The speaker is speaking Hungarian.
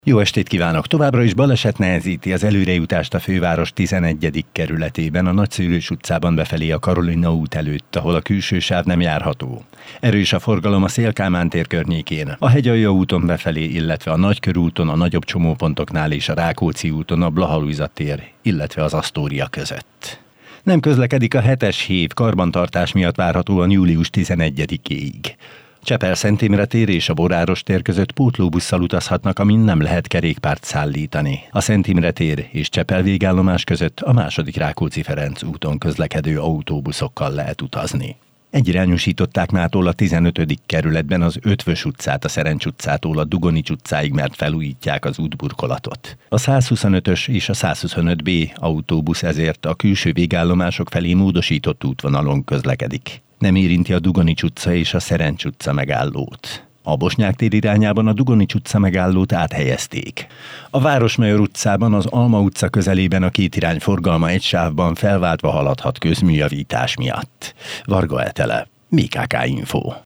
Jó estét kívánok! Továbbra is baleset nehezíti az előrejutást a főváros 11. kerületében, a Nagyszőlős utcában befelé a Karolina út előtt, ahol a külső sáv nem járható. Erős a forgalom a Széll-Kálmán tér környékén, a Hegyalja úton befelé, illetve a Nagykörúton, a nagyobb csomópontoknál és a Rákóczi úton a Blaha Lujza tér, illetve az Asztória között. Nem közlekedik a 7-es hév, karbantartás miatt várhatóan július 11-éig. Csepel-Szent Imre tér és a Boráros tér között pótlóbusszal utazhatnak, amin nem lehet kerékpárt szállítani. A Szent Imre tér és Csepel végállomás között a második Rákóczi-Ferenc úton közlekedő autóbuszokkal lehet utazni. Egyirányosították mától a 15. kerületben az Ötvös utcát a Szerencs utcától a Dugonics utcáig, mert felújítják az útburkolatot. A 125-ös és a 125B autóbusz ezért a külső végállomások felé módosított útvonalon közlekedik. Nem érinti a Dugonics utca és a Szerencs utca megállót. A Bosnyák tér irányában a Dugonics utca megállót áthelyezték. A Városmajor utcában az Alma utca közelében a két irány forgalma egy sávban felváltva haladhat közműjavítás miatt. Varga Etele, BKK Info.